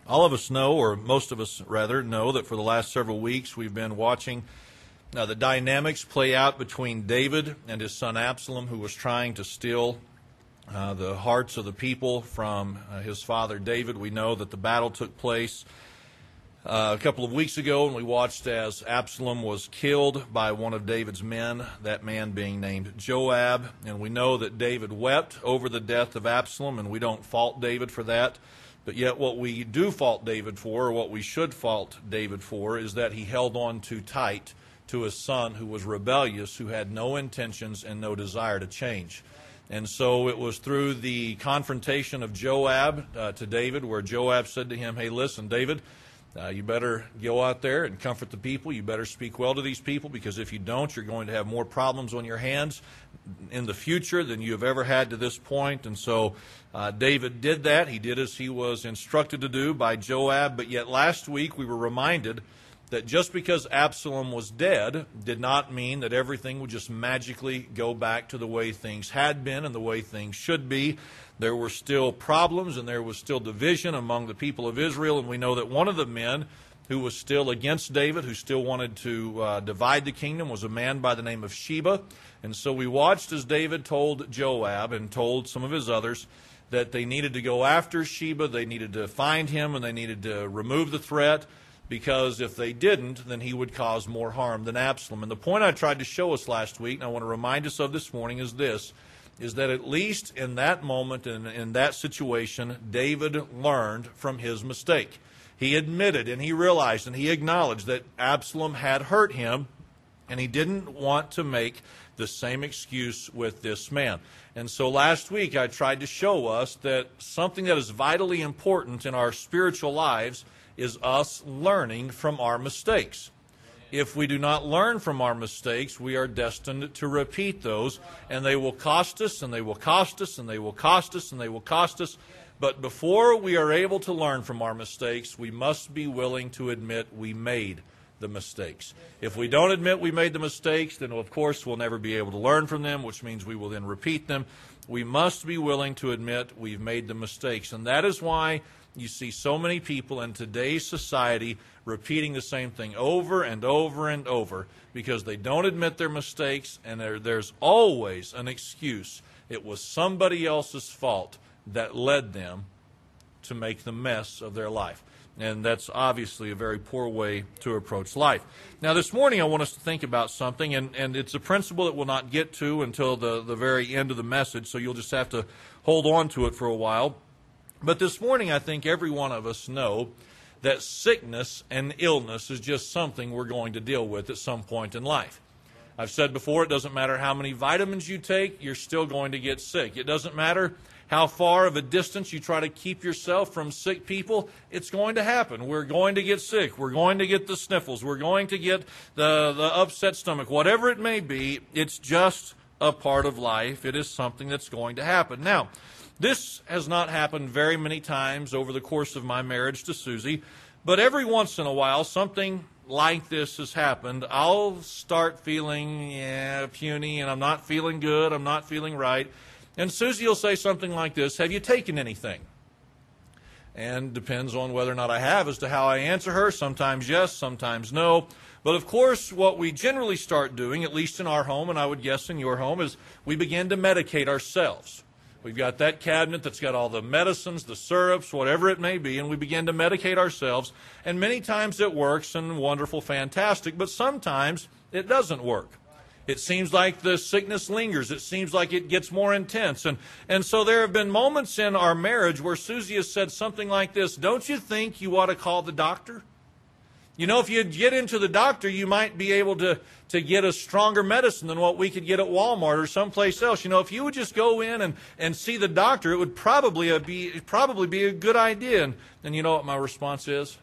All of us know, or most of us rather, know that for the last several weeks we've been watching the dynamics play out between David and his son Absalom, who was trying to steal the hearts of the people from his father David. We know that the battle took place a couple of weeks ago, and we watched as Absalom was killed by one of David's men, that man being named Joab. And we know that David wept over the death of Absalom, and we don't fault David for that. But yet what we do fault David for, or what we should fault David for, is that he held on too tight to his son who was rebellious, who had no intentions and no desire to change. And so it was through the confrontation of Joab to David, where Joab said to him, "Hey, listen, David, you better go out there and comfort the people. You better speak well to these people, because if you don't, you're going to have more problems on your hands in the future than you have ever had to this point." And so David did that. He did as he was instructed to do by Joab. But yet last week we were reminded that just because Absalom was dead did not mean that everything would just magically go back to the way things had been and the way things should be. There were still problems and there was still division among the people of Israel, and we know that one of the men who was still against David, who still wanted to divide the kingdom, was a man by the name of Sheba. And so we watched as David told Joab and told some of his others that they needed to go after Sheba, they needed to find him, and they needed to remove the threat, because if they didn't, then he would cause more harm than Absalom. And the point I tried to show us last week, and I want to remind us of this morning, is this, is that at least in that moment and in that situation, David learned from his mistake. He admitted and he realized and he acknowledged that Absalom had hurt him, and he didn't want to make the same excuse with this man. And so last week I tried to show us that something that is vitally important in our spiritual lives is us learning from our mistakes. If we do not learn from our mistakes, we are destined to repeat those, and they will cost us, and they will cost us, and they will cost us, and they will cost us. But before we are able to learn from our mistakes, we must be willing to admit we made the mistakes. If we don't admit we made the mistakes, then of course we'll never be able to learn from them, which means we will then repeat them. We must be willing to admit we've made the mistakes, and that is why you see so many people in today's society repeating the same thing over and over and over, because they don't admit their mistakes, and there's always an excuse. It was somebody else's fault that led them to make the mess of their life. And that's obviously a very poor way to approach life. Now this morning I want us to think about something, and it's a principle that we'll not get to until the very end of the message, so you'll just have to hold on to it for a while. But this morning I think every one of us know that sickness and illness is just something we're going to deal with at some point in life. I've said before, it doesn't matter how many vitamins you take, you're still going to get sick. It doesn't matter how far of a distance you try to keep yourself from sick people, it's going to happen. We're going to get sick. We're going to get the sniffles. We're going to get the upset stomach. Whatever it may be, it's just a part of life. It is something that's going to happen. Now, this has not happened very many times over the course of my marriage to Susie, but every once in a while something like this has happened. I'll start feeling puny, and I'm not feeling good, I'm not feeling right. And Susie will say something like this: "Have you taken anything?" And depends on whether or not I have as to how I answer her. Sometimes yes, sometimes no. But of course, what we generally start doing, at least in our home, and I would guess in your home, is we begin to medicate ourselves. We've got that cabinet that's got all the medicines, the syrups, whatever it may be, and we begin to medicate ourselves. And many times it works, and wonderful, fantastic, but sometimes it doesn't work. It seems like the sickness lingers. It seems like it gets more intense. And so there have been moments in our marriage where Susie has said something like this: "Don't you think you ought to call the doctor? You know, if you get into the doctor, you might be able to get a stronger medicine than what we could get at Walmart or someplace else. You know, if you would just go in and see the doctor, it would probably be a good idea." And you know what my response is?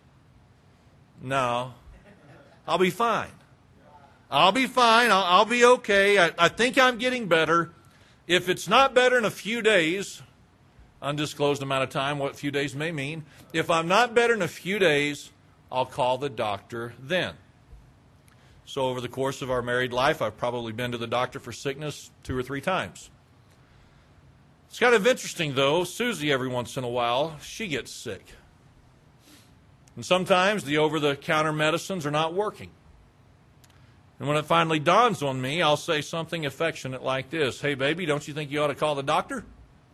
"No, I'll be fine. I'll be fine. I'll be okay. I think I'm getting better. If it's not better in a few days," undisclosed amount of time, what few days may mean, "if I'm not better in a few days, I'll call the doctor then." So over the course of our married life, I've probably been to the doctor for sickness 2 or 3 times. It's kind of interesting, though. Susie, every once in a while, she gets sick. And sometimes the over-the-counter medicines are not working. And when it finally dawns on me, I'll say something affectionate like this: "Hey, baby, don't you think you ought to call the doctor?"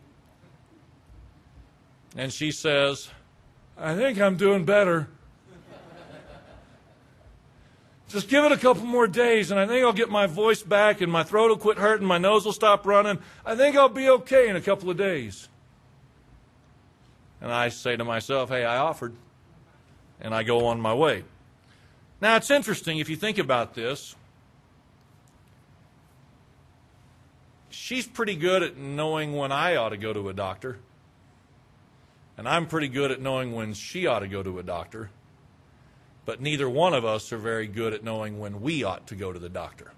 And she says, "I think I'm doing better. Just give it a couple more days, and I think I'll get my voice back, and my throat will quit hurting, my nose will stop running. I think I'll be okay in a couple of days." And I say to myself, "Hey, I offered," and I go on my way. Now, it's interesting if you think about this. She's pretty good at knowing when I ought to go to a doctor, and I'm pretty good at knowing when she ought to go to a doctor. But neither one of us are very good at knowing when we ought to go to the doctor.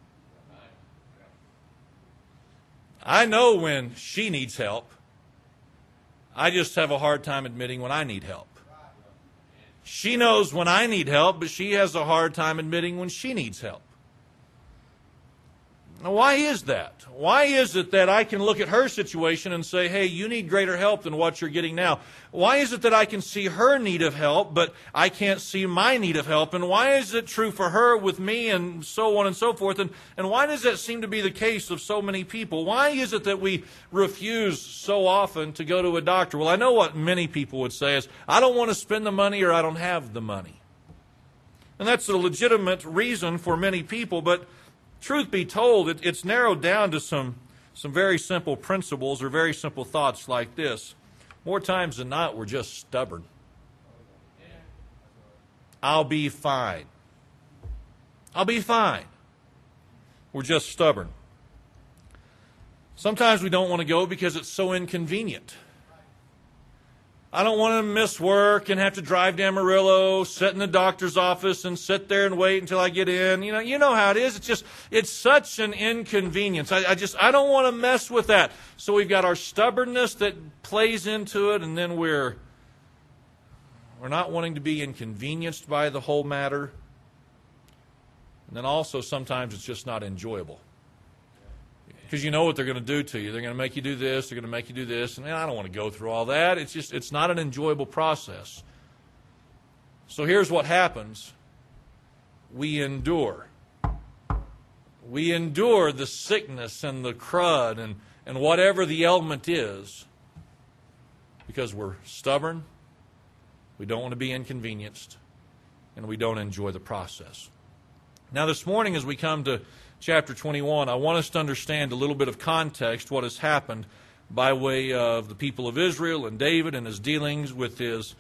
I know when she needs help. I just have a hard time admitting when I need help. She knows when I need help, but she has a hard time admitting when she needs help. Now, why is that? Why is it that I can look at her situation and say, "Hey, you need greater help than what you're getting now"? Why is it that I can see her need of help, but I can't see my need of help? And why is it true for her with me, and so on and so forth? And why does that seem to be the case of so many people? Why is it that we refuse so often to go to a doctor? Well, I know what many people would say is, "I don't want to spend the money," or "I don't have the money." And that's a legitimate reason for many people, but truth be told, it's narrowed down to some very simple principles or very simple thoughts like this. More times than not, we're just stubborn. I'll be fine. I'll be fine. We're just stubborn. Sometimes we don't want to go because it's so inconvenient. I don't want to miss work and have to drive to Amarillo, sit in the doctor's office and sit there and wait until I get in. You know how it is. It's such an inconvenience. I don't want to mess with that. So we've got our stubbornness that plays into it, and then we're not wanting to be inconvenienced by the whole matter. And then also sometimes it's just not enjoyable. Because you know what they're going to do to you. They're going to make you do this. They're going to make you do this. And I don't want to go through all that. It's not an enjoyable process. So here's what happens. We endure. We endure the sickness and the crud and whatever the ailment is, because we're stubborn, we don't want to be inconvenienced, and we don't enjoy the process. Now this morning, as we come to chapter 21, I want us to understand a little bit of context, what has happened by way of the people of Israel and David and his dealings with his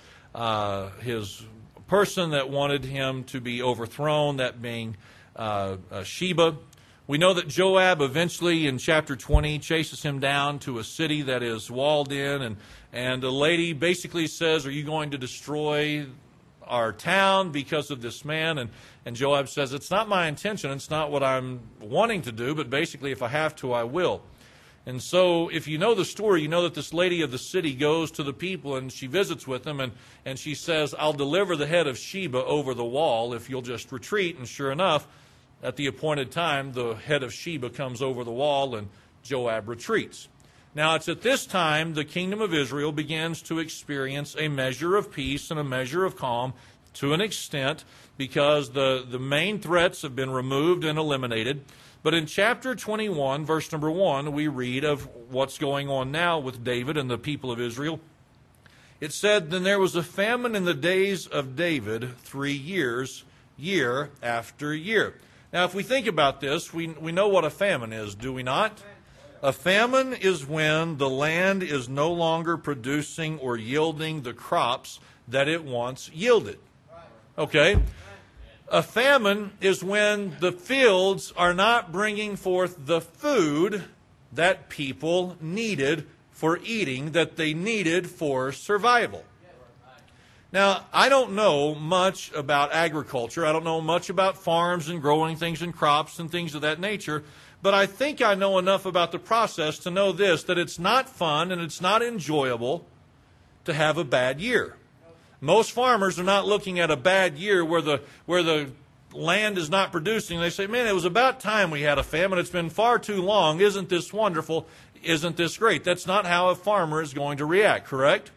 person that wanted him to be overthrown, that being Sheba. We know that Joab eventually in chapter 20 chases him down to a city that is walled in, and the lady basically says, "Are you going to destroy our town because of this man?" And Joab says, "It's not my intention. It's not what I'm wanting to do, but basically if I have to, I will." And so if you know the story, you know that this lady of the city goes to the people and she visits with them, and she says, "I'll deliver the head of Sheba over the wall if you'll just retreat." And sure enough, at the appointed time, the head of Sheba comes over the wall and Joab retreats. Now, it's at this time the kingdom of Israel begins to experience a measure of peace and a measure of calm to an extent, because the main threats have been removed and eliminated. But in chapter 21, verse number 1, we read of what's going on now with David and the people of Israel. It said, "Then there was a famine in the days of David 3 years, year after year." Now, if we think about this, we know what a famine is, do we not? A famine is when the land is no longer producing or yielding the crops that it once yielded. Okay? A famine is when the fields are not bringing forth the food that people needed for eating, that they needed for survival. Now, I don't know much about agriculture. I don't know much about farms and growing things and crops and things of that nature. But I think I know enough about the process to know this, that it's not fun and it's not enjoyable to have a bad year. Most farmers are not looking at a bad year where the land is not producing. They say, "Man, it was about time we had a famine. It's been far too long. Isn't this wonderful? Isn't this great?" That's not how a farmer is going to react, correct?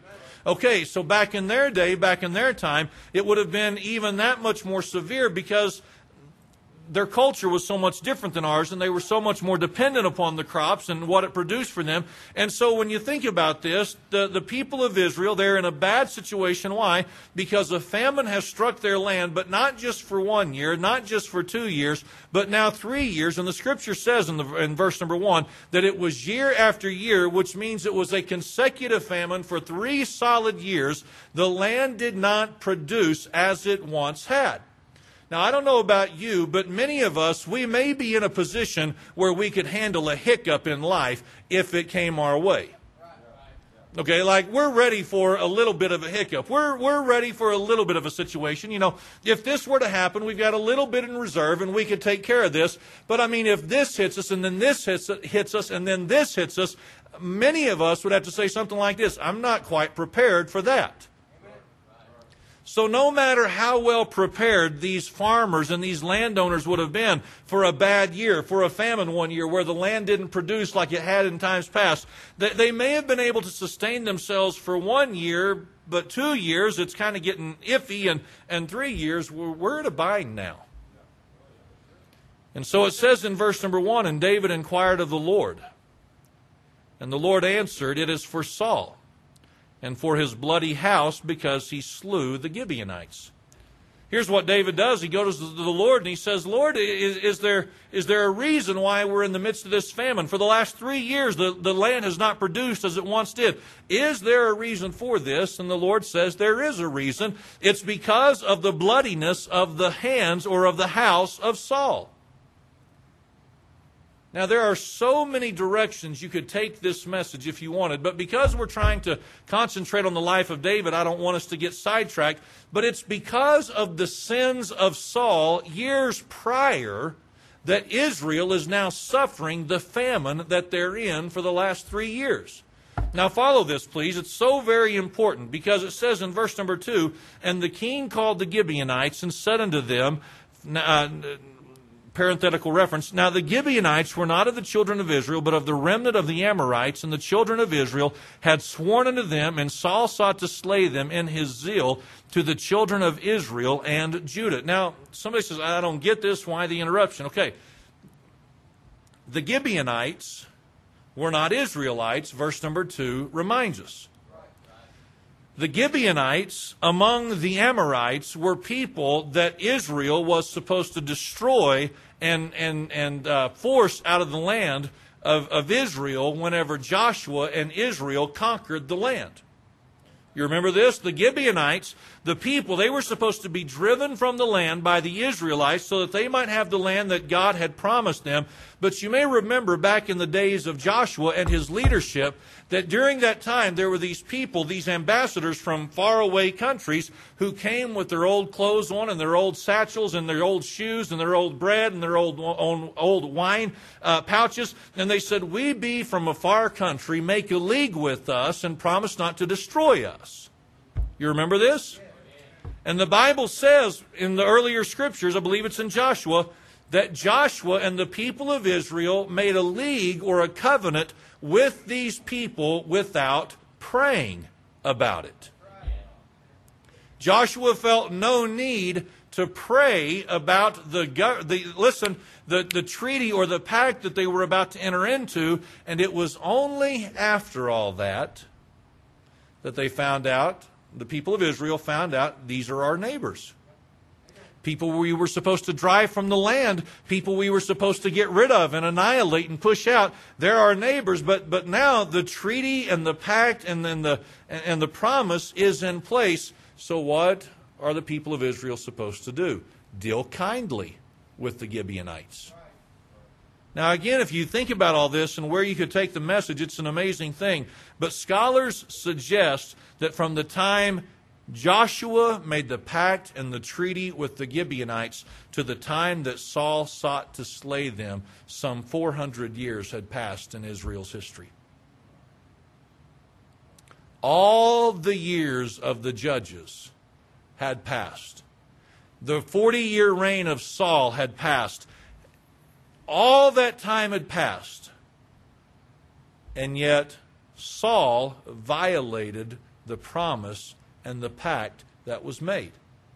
Okay, so back in their day, back in their time, it would have been even that much more severe because their culture was so much different than ours, and they were so much more dependent upon the crops and what it produced for them. And so when you think about this, the people of Israel, they're in a bad situation. Why? Because a famine has struck their land, but not just for 1 year, not just for 2 years, but now 3 years. And the Scripture says in verse number 1 that it was year after year, which means it was a consecutive famine for 3 solid years. The land did not produce as it once had. Now, I don't know about you, but many of us, we may be in a position where we could handle a hiccup in life if it came our way. Okay, like we're ready for a little bit of a hiccup. We're ready for a little bit of a situation. You know, if this were to happen, we've got a little bit in reserve and we could take care of this. But I mean, if this hits us and then this hits us and then this hits us, many of us would have to say something like this: I'm not quite prepared for that. So no matter how well prepared these farmers and these landowners would have been for a bad year, for a famine 1 year where the land didn't produce like it had in times past, they may have been able to sustain themselves for 1 year, but 2 years it's kind of getting iffy, and 3 years we're at a bind now. And so it says in verse number 1, and David inquired of the Lord, and the Lord answered, it is for Saul, and for his bloody house, because he slew the Gibeonites. Here's what David does. He goes to the Lord and he says, Lord, is there a reason why we're in the midst of this famine? For the last 3 years, the land has not produced as it once did. Is there a reason for this? And the Lord says there is a reason. It's because of the bloodiness of the hands or of the house of Saul. Now, there are so many directions you could take this message if you wanted, but because we're trying to concentrate on the life of David, I don't want us to get sidetracked. But it's because of the sins of Saul years prior that Israel is now suffering the famine that they're in for the last 3 years. Now, follow this, please. It's so very important because it says in verse number 2, and the king called the Gibeonites and said unto them, parenthetical reference, now the Gibeonites were not of the children of Israel, but of the remnant of the Amorites, and the children of Israel had sworn unto them, and Saul sought to slay them in his zeal to the children of Israel and Judah. Now, somebody says, I don't get this. Why the interruption? Okay. The Gibeonites were not Israelites, verse number 2 reminds us. The Gibeonites among the Amorites were people that Israel was supposed to destroy and force out of the land of Israel whenever Joshua and Israel conquered the land. You remember this? The Gibeonites, the people, they were supposed to be driven from the land by the Israelites so that they might have the land that God had promised them. But you may remember back in the days of Joshua and his leadership that during that time there were these people, these ambassadors from faraway countries who came with their old clothes on and their old satchels and their old shoes and their old bread and their old wine pouches. And they said, we be from a far country, make a league with us and promise not to destroy us. You remember this? And the Bible says in the earlier scriptures, I believe it's in Joshua, that Joshua and the people of Israel made a league or a covenant with these people without praying about it. Joshua felt no need to pray about the treaty or the pact that they were about to enter into, and it was only after all that they found out, the people of Israel found out, these are our neighbors. People we were supposed to drive from the land, people we were supposed to get rid of and annihilate and push out. They're our neighbors, but now the treaty and the pact and then the promise is in place. So what are the people of Israel supposed to do? Deal kindly with the Gibeonites. Now again, if you think about all this and where you could take the message, it's an amazing thing. But scholars suggest that from the time Joshua made the pact and the treaty with the Gibeonites to the time that Saul sought to slay them, some 400 years had passed in Israel's history. All the years of the judges had passed. The 40-year reign of Saul had passed. All that time had passed. And yet Saul violated the promise and the pact that was made.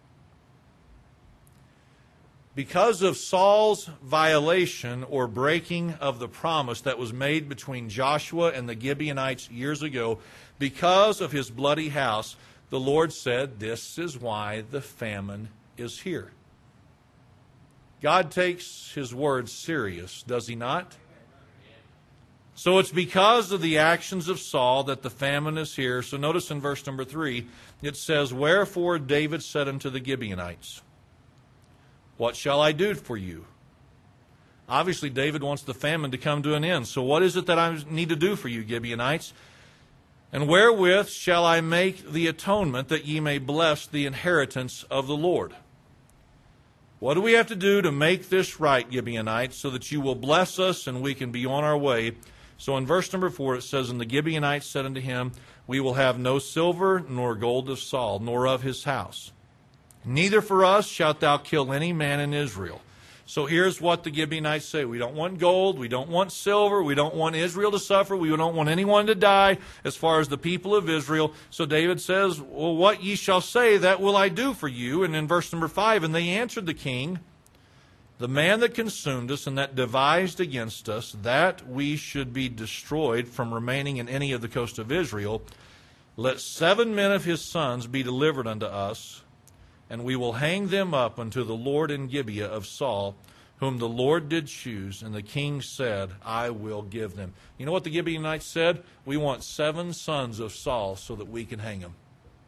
Because of Saul's violation or breaking of the promise that was made between Joshua and the Gibeonites years ago, because of his bloody house, the Lord said, this is why the famine is here. God takes His word serious, does He not? So it's because of the actions of Saul that the famine is here. So notice in verse number 3, it says, wherefore David said unto the Gibeonites, what shall I do for you? Obviously, David wants the famine to come to an end. So what is it that I need to do for you, Gibeonites? And wherewith shall I make the atonement that ye may bless the inheritance of the Lord? What do we have to do to make this right, Gibeonites, so that you will bless us and we can be on our way? So in verse number 4 it says, and the Gibeonites said unto him, we will have no silver nor gold of Saul, nor of his house. Neither for us shalt thou kill any man in Israel. So here's what the Gibeonites say. We don't want gold. We don't want silver. We don't want Israel to suffer. We don't want anyone to die as far as the people of Israel. So David says, well, what ye shall say, that will I do for you. And in verse number 5, and they answered the king, the man that consumed us and that devised against us, that we should be destroyed from remaining in any of the coast of Israel, let 7 men of his sons be delivered unto us, and we will hang them up unto the Lord in Gibeah of Saul, whom the Lord did choose. And the king said, I will give them. You know what the Gibeonites said? We want 7 sons of Saul so that we can hang them.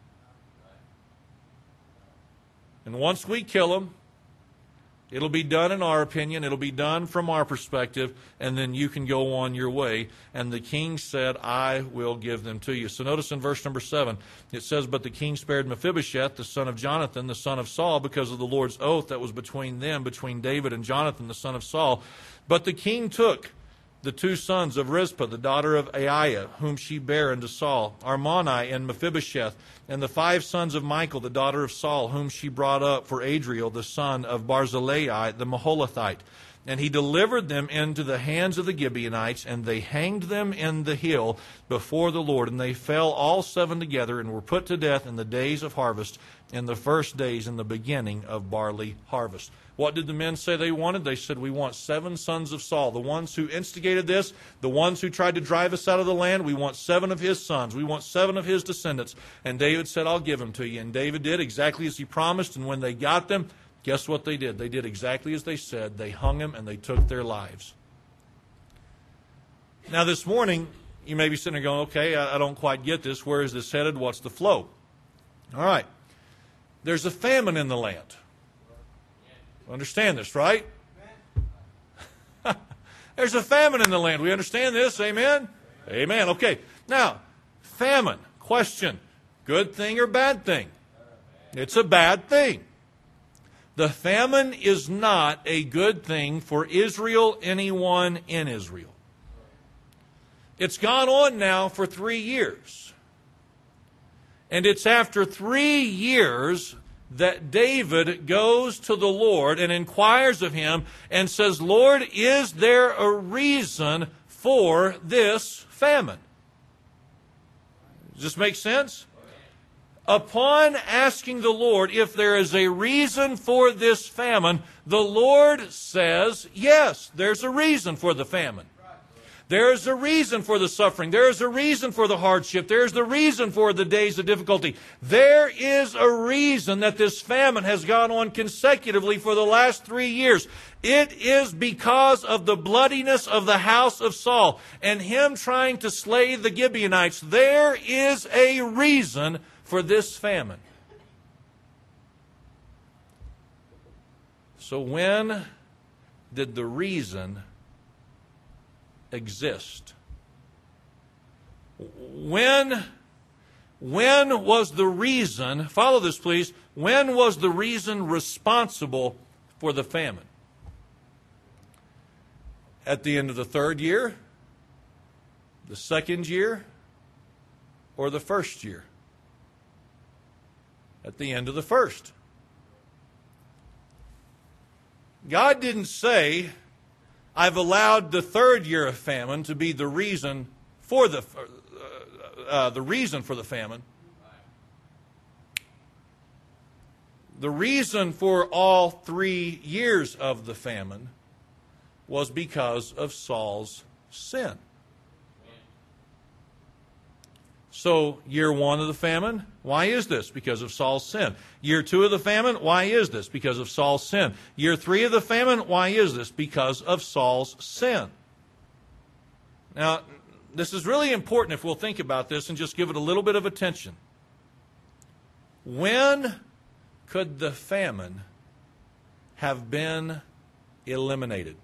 And once we kill them, it'll be done in our opinion. It'll be done from our perspective. And then you can go on your way. And the king said, I will give them to you. So notice in verse number 7, it says, but the king spared Mephibosheth, the son of Jonathan, the son of Saul, because of the Lord's oath that was between them, between David and Jonathan, the son of Saul. But the king took the 2 sons of Rizpah, the daughter of Aiah, whom she bare unto Saul, Armoni and Mephibosheth, and the 5 sons of Michal, the daughter of Saul, whom she brought up for Adriel, the son of Barzillai, the Maholathite. And he delivered them into the hands of the Gibeonites, and they hanged them in the hill before the Lord. And they fell all 7 together, and were put to death in the days of harvest, in the first days in the beginning of barley harvest. What did the men say they wanted? They said, we want 7 sons of Saul. The ones who instigated this, the ones who tried to drive us out of the land, we want 7 of his sons. We want 7 of his descendants. And David said, I'll give them to you. And David did exactly as he promised. And when they got them, guess what they did? They did exactly as they said. They hung him and they took their lives. Now this morning, you may be sitting there going, okay, I don't quite get this. Where is this headed? What's the flow? All right. There's a famine in the land. Understand this, right? There's a famine in the land. We understand this? Amen? Amen. Okay. Now, famine. Question. Good thing or bad thing? It's a bad thing. The famine is not a good thing for Israel, anyone in Israel. It's gone on now for 3 years. And it's after 3 years that David goes to the Lord and inquires of him and says, Lord, is there a reason for this famine? Does this make sense? Upon asking the Lord if there is a reason for this famine, the Lord says, yes, there's a reason for the famine. There is a reason for the suffering. There is a reason for the hardship. There is the reason for the days of difficulty. There is a reason that this famine has gone on consecutively for the last 3 years. It is because of the bloodiness of the house of Saul and him trying to slay the Gibeonites. There is a reason for this famine. So when did the reason exist? When was the reason, follow this please, when was the reason responsible for the famine? At the end of the 3rd year, the 2nd year, or the 1st year? At the end of the 1st. God didn't say, I've allowed the 3rd year of famine to be the reason for the reason for the famine. The reason for all 3 years of the famine was because of Saul's sin. So, year 1 of the famine, why is this? Because of Saul's sin. Year 2 of the famine, why is this? Because of Saul's sin. Year 3 of the famine, why is this? Because of Saul's sin. Now, this is really important if we'll think about this and just give it a little bit of attention. When could the famine have been eliminated?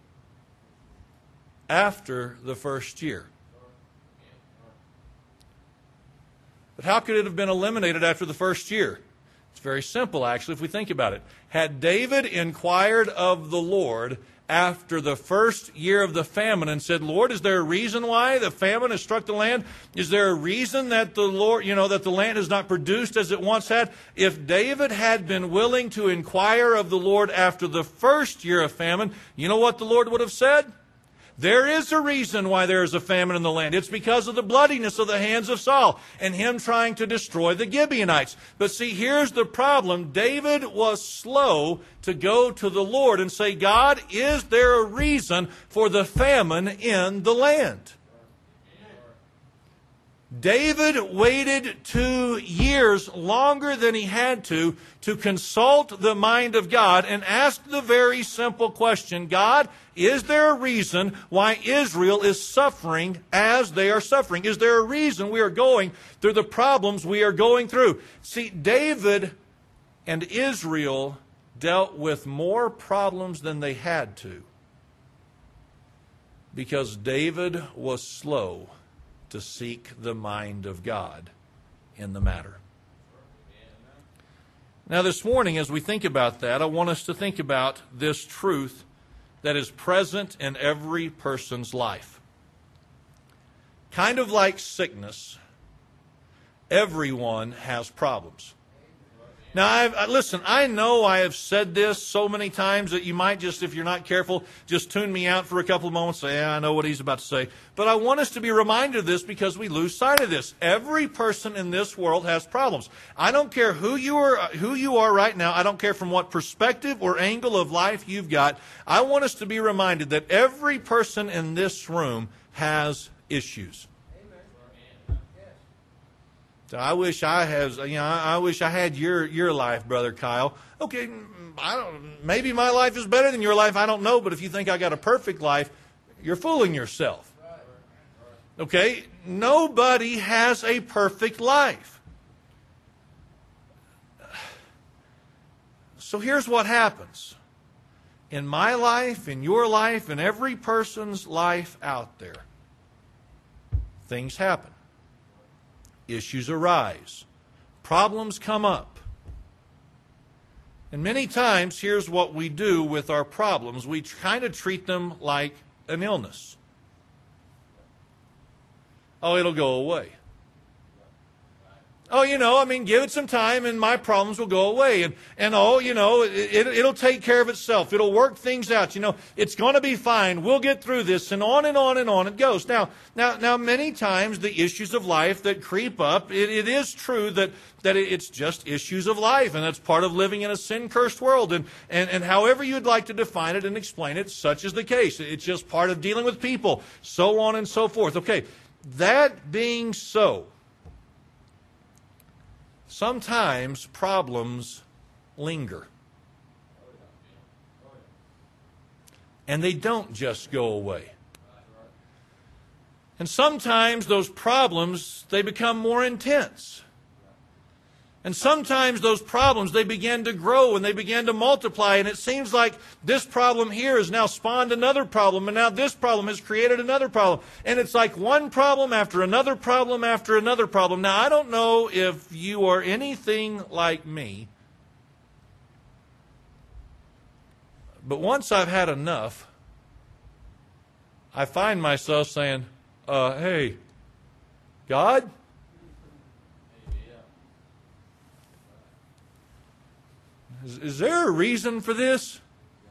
After the first year. But how could it have been eliminated after the first year? It's very simple, actually, if we think about it. Had David inquired of the Lord after the first year of the famine and said, Lord, is there a reason why the famine has struck the land? Is there a reason that the Lord, that the land has not produced as it once had? If David had been willing to inquire of the Lord after the first year of famine, you know what the Lord would have said? There is a reason why there is a famine in the land. It's because of the bloodiness of the hands of Saul and him trying to destroy the Gibeonites. But see, here's the problem. David was slow to go to the Lord and say, God, is there a reason for the famine in the land? David waited 2 years longer than he had to consult the mind of God and ask the very simple question, God, is there a reason why Israel is suffering as they are suffering? Is there a reason we are going through the problems we are going through? See, David and Israel dealt with more problems than they had to because David was slow to seek the mind of God in the matter. Now this morning, as we think about that, I want us to think about this truth that is present in every person's life. Kind of like sickness, everyone has problems. Now, listen, I know I have said this so many times that you might just, if you're not careful, just tune me out for a couple of moments and say, yeah, I know what he's about to say. But I want us to be reminded of this because we lose sight of this. Every person in this world has problems. I don't care who you are right now. I don't care from what perspective or angle of life you've got. I want us to be reminded that every person in this room has issues. I wish I had your life, Brother Kyle. Okay, maybe my life is better than your life. I don't know, but if you think I got a perfect life, you're fooling yourself. Okay, nobody has a perfect life. So here's what happens. In my life, in your life, in every person's life out there, things happen. Issues arise. Problems come up. And many times, here's what we do with our problems. We kind of treat them like an illness. Oh, it'll go away. Oh, give it some time and my problems will go away. And it'll take care of itself. It'll work things out. It's going to be fine. We'll get through this, and on and on and on it goes. Now, many times the issues of life that creep up, it is true that it's just issues of life, and that's part of living in a sin-cursed world. And however you'd like to define it and explain it, such is the case. It's just part of dealing with people, so on and so forth. Okay, that being so, sometimes problems linger. And they don't just go away. And sometimes those problems, they become more intense. And sometimes those problems, they begin to grow and they begin to multiply. And it seems like this problem here has now spawned another problem. And now this problem has created another problem. And it's like one problem after another problem after another problem. Now, I don't know if you are anything like me. But once I've had enough, I find myself saying, hey, God? Is there a reason for this?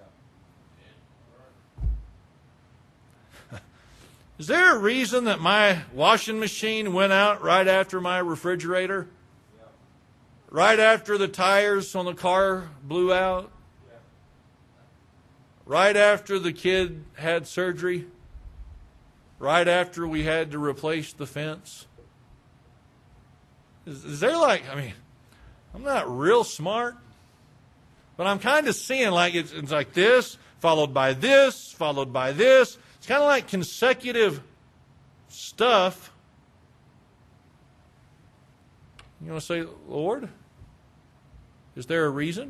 Is there a reason that my washing machine went out right after my refrigerator? Right after the tires on the car blew out? Right after the kid had surgery? Right after we had to replace the fence? Is there I'm not real smart, but I'm kind of seeing like it's like this, followed by this, followed by this. It's kind of like consecutive stuff. You want to say, Lord, is there a reason?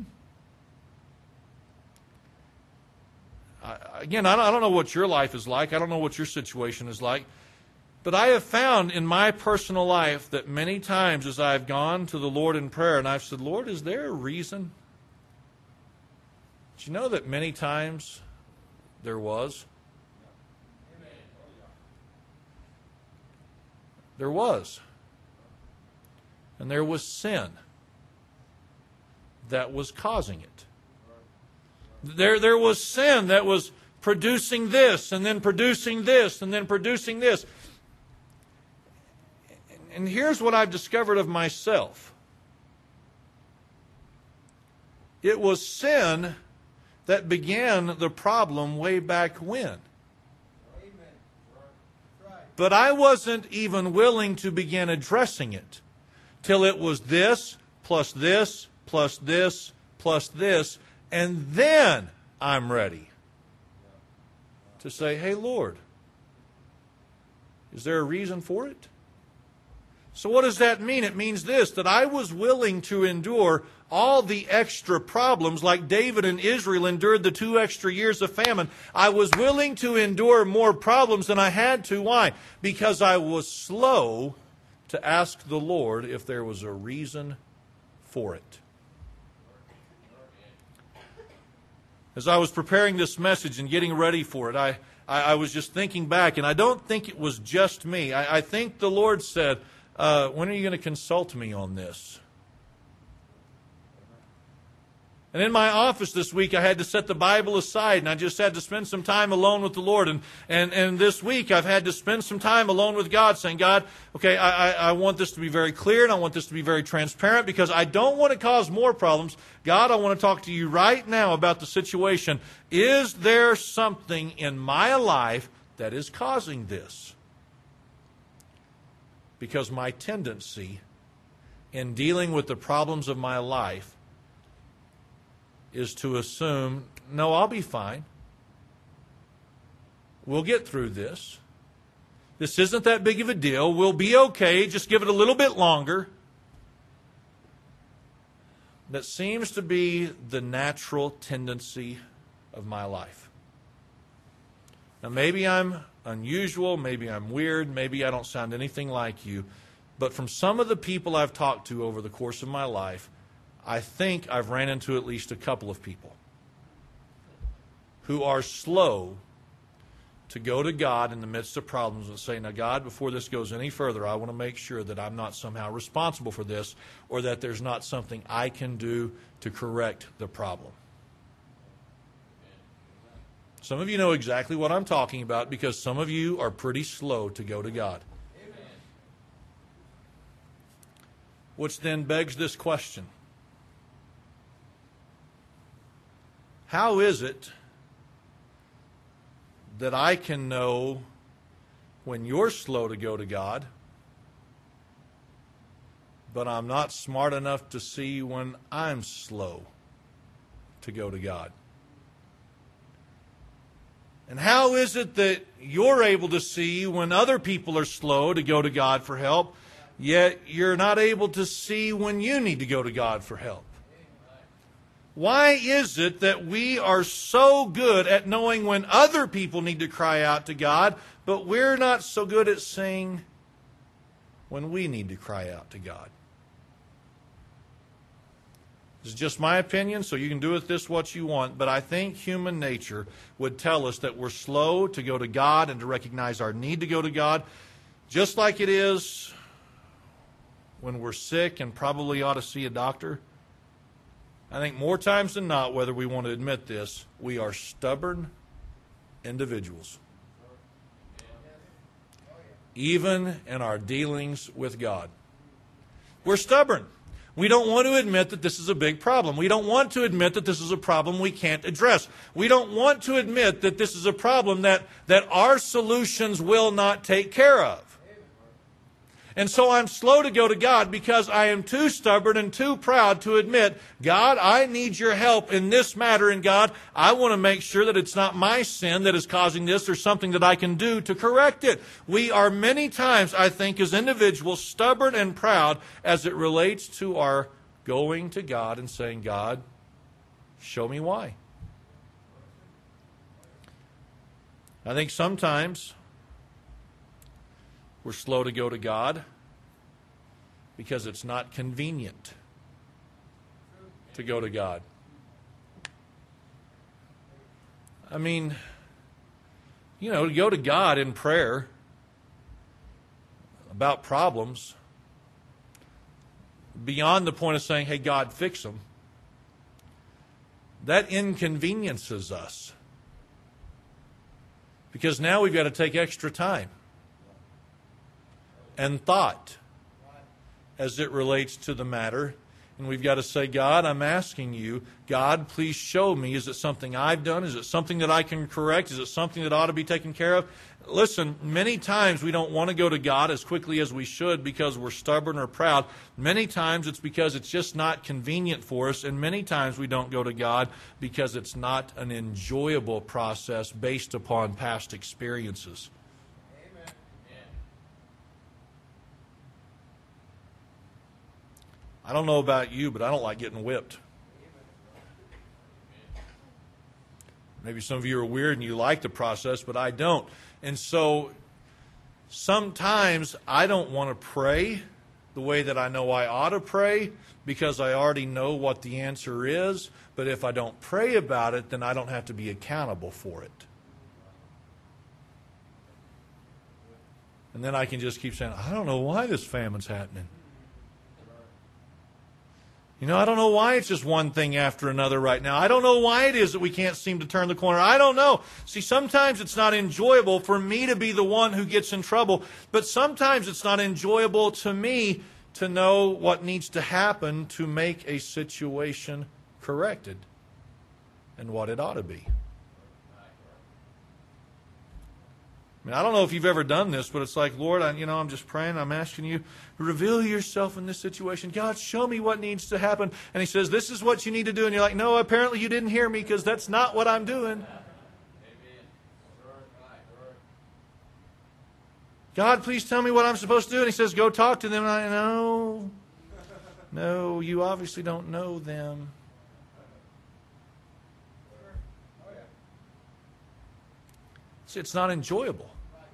I don't know what your life is like. I don't know what your situation is like. But I have found in my personal life that many times as I've gone to the Lord in prayer and I've said, Lord, is there a reason? Do you know that many times there was? There was. And there was sin that was causing it. There was sin that was producing this, and then producing this, and then producing this. And here's what I've discovered of myself. It was sin that began the problem way back when. But I wasn't even willing to begin addressing it till it was this, plus this, plus this, plus this, and then I'm ready to say, hey, Lord, is there a reason for it? So what does that mean? It means this, that I was willing to endure all the extra problems like David and Israel endured the 2 extra years of famine. I was willing to endure more problems than I had to. Why? Because I was slow to ask the Lord if there was a reason for it. As I was preparing this message and getting ready for it, I was just thinking back, and I don't think it was just me. I think the Lord said, when are you going to consult me on this? And in my office this week, I had to set the Bible aside, and I just had to spend some time alone with the Lord. And this week, I've had to spend some time alone with God, saying, God, okay, I want this to be very clear, and I want this to be very transparent, because I don't want to cause more problems. God, I want to talk to you right now about the situation. Is there something in my life that is causing this? Because my tendency in dealing with the problems of my life is to assume, no, I'll be fine. We'll get through this. This isn't that big of a deal. We'll be okay. Just give it a little bit longer. That seems to be the natural tendency of my life. Now, maybe I'm unusual, maybe I'm weird, maybe I don't sound anything like you, but from some of the people I've talked to over the course of my life, I think I've ran into at least a couple of people who are slow to go to God in the midst of problems and say, now God, before this goes any further, I want to make sure that I'm not somehow responsible for this, or that there's not something I can do to correct the problem. Some of you know exactly what I'm talking about, because some of you are pretty slow to go to God. Amen. Which then begs this question. How is it that I can know when you're slow to go to God, but I'm not smart enough to see when I'm slow to go to God? And how is it that you're able to see when other people are slow to go to God for help, yet you're not able to see when you need to go to God for help? Why is it that we are so good at knowing when other people need to cry out to God, but we're not so good at seeing when we need to cry out to God? This is just my opinion, so you can do with this what you want, but I think human nature would tell us that we're slow to go to God and to recognize our need to go to God, just like it is when we're sick and probably ought to see a doctor. I think more times than not, whether we want to admit this, we are stubborn individuals. Even in our dealings with God. We're stubborn. We don't want to admit that this is a big problem. We don't want to admit that this is a problem we can't address. We don't want to admit that this is a problem that our solutions will not take care of. And so I'm slow to go to God because I am too stubborn and too proud to admit, God, I need your help in this matter. And God, I want to make sure that it's not my sin that is causing this or something that I can do to correct it. We are many times, I think, as individuals, stubborn and proud as it relates to our going to God and saying, God, show me why. I think sometimes we're slow to go to God because it's not convenient to go to God. I mean, to go to God in prayer about problems beyond the point of saying, hey, God, fix them, that inconveniences us. Because now we've got to take extra time and thought as it relates to the matter. And we've got to say, God, I'm asking you, God, please show me. Is it something I've done? Is it something that I can correct? Is it something that ought to be taken care of? Listen, many times we don't want to go to God as quickly as we should because we're stubborn or proud. Many times it's because it's just not convenient for us. And many times we don't go to God because it's not an enjoyable process based upon past experiences. I don't know about you, but I don't like getting whipped. Maybe some of you are weird and you like the process, but I don't. And so sometimes I don't want to pray the way that I know I ought to pray because I already know what the answer is. But if I don't pray about it, then I don't have to be accountable for it. And then I can just keep saying, I don't know why this famine's happening. I don't know why it's just one thing after another right now. I don't know why it is that we can't seem to turn the corner. I don't know. See, sometimes it's not enjoyable for me to be the one who gets in trouble, but sometimes it's not enjoyable to me to know what needs to happen to make a situation corrected and what it ought to be. I don't know if you've ever done this, but it's like, Lord, I'm just praying. I'm asking you, reveal yourself in this situation. God, show me what needs to happen. And He says, this is what you need to do. And you're like, no, apparently you didn't hear me because that's not what I'm doing. God, please tell me what I'm supposed to do. And He says, go talk to them. And I know. No, you obviously don't know them. See, it's not enjoyable.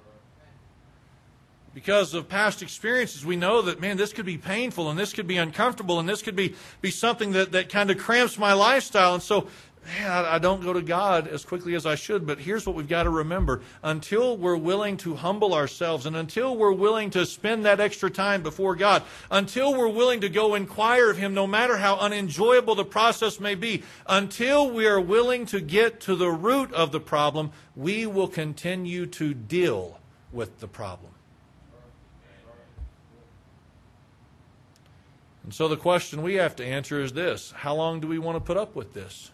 Because of past experiences, we know that, man, this could be painful and this could be uncomfortable and this could be something that kind of cramps my lifestyle. And so, man, I don't go to God as quickly as I should. But here's what we've got to remember. Until we're willing to humble ourselves and until we're willing to spend that extra time before God, until we're willing to go inquire of Him, no matter how unenjoyable the process may be, until we are willing to get to the root of the problem, we will continue to deal with the problem. And so the question we have to answer is this: how long do we want to put up with this?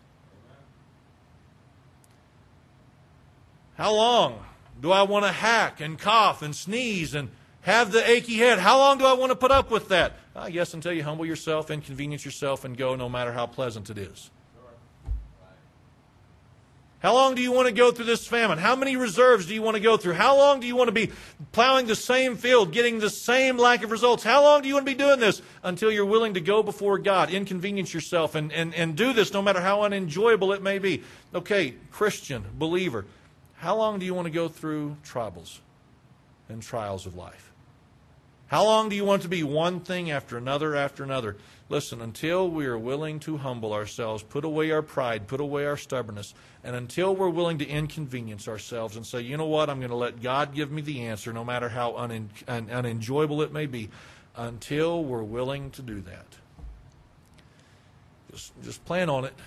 How long do I want to hack and cough and sneeze and have the achy head? How long do I want to put up with that? I guess until you humble yourself, inconvenience yourself, and go, no matter how pleasant it is. How long do you want to go through this famine? How many reserves do you want to go through? How long do you want to be plowing the same field, getting the same lack of results? How long do you want to be doing this? Until you're willing to go before God, inconvenience yourself, and do this no matter how unenjoyable it may be. Okay, Christian, believer, how long do you want to go through troubles and trials of life? How long do you want it to be one thing after another after another? Listen, until we are willing to humble ourselves, put away our pride, put away our stubbornness, and until we're willing to inconvenience ourselves and say, you know what, I'm going to let God give me the answer, no matter how unenjoyable it may be, until we're willing to do that. Just plan on it.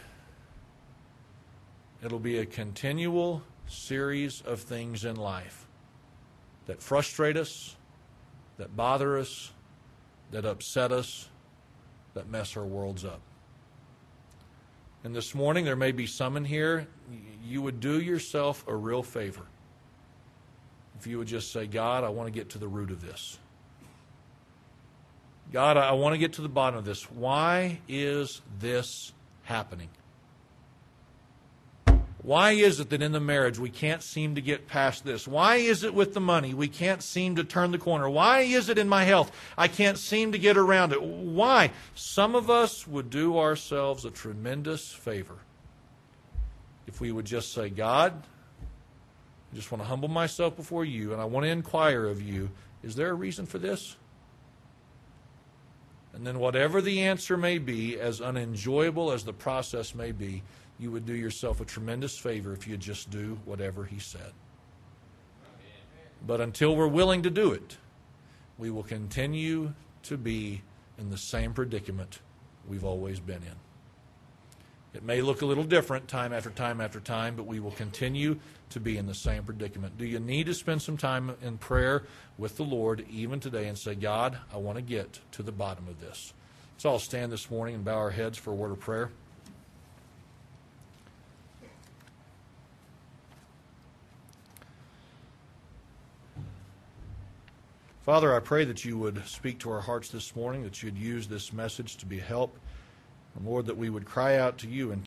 It'll be a continual series of things in life that frustrate us, that bother us, that upset us, that mess our worlds up. And this morning, there may be some in here, you would do yourself a real favor if you would just say, God, I want to get to the root of this. God, I want to get to the bottom of this. Why is this happening? Why is it that in the marriage we can't seem to get past this? Why is it with the money we can't seem to turn the corner? Why is it in my health I can't seem to get around it? Why? Some of us would do ourselves a tremendous favor if we would just say, God, I just want to humble myself before you, and I want to inquire of you, is there a reason for this? And then whatever the answer may be, as unenjoyable as the process may be, you would do yourself a tremendous favor if you just do whatever he said. But until we're willing to do it, we will continue to be in the same predicament we've always been in. It may look a little different time after time after time, but we will continue to be in the same predicament. Do you need to spend some time in prayer with the Lord even today and say, God, I want to get to the bottom of this? Let's all stand this morning and bow our heads for a word of prayer. Father, I pray that you would speak to our hearts this morning, that you'd use this message to be help. And Lord, that we would cry out to you in